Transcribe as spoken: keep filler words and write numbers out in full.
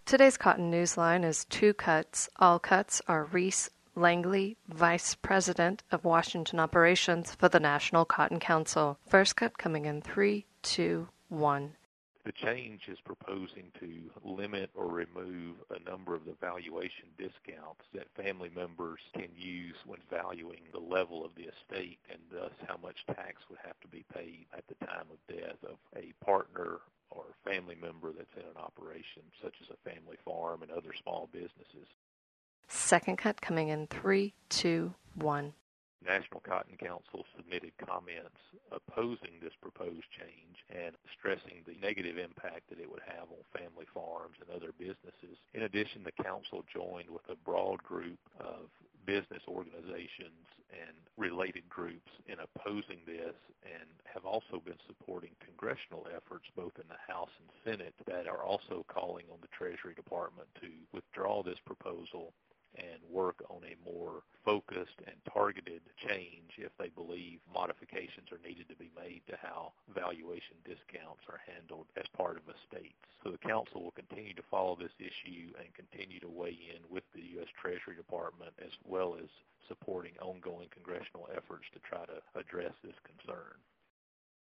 Today's Cotton Newsline is two cuts. All cuts are Reese Langley, Vice President of Washington Operations for the National Cotton Council. First cut coming in three, two, one. The change is proposing to limit or remove a number of the valuation discounts that family members can use when valuing the level of the estate and thus how much tax would have to be paid at the time of death of a partner or family member that's in an operation, such as a family farm and other small businesses. Second cut coming in three, two, one. National Cotton Council submitted comments opposing this proposed change and stressing the negative impact that it would have on family farms and other businesses. In addition, the council joined with a broad group of business organizations and related groups in opposing this and have also been supporting congressional efforts both in the House and Senate that are also calling on the Treasury Department to withdraw this proposal and work on a more focused and targeted change if they believe modifications are needed to be made to how valuation discounts are handled as part of estates. So the council will continue to follow this issue and continue to weigh in with the U S Treasury Department as well as supporting ongoing congressional efforts to try to address this concern.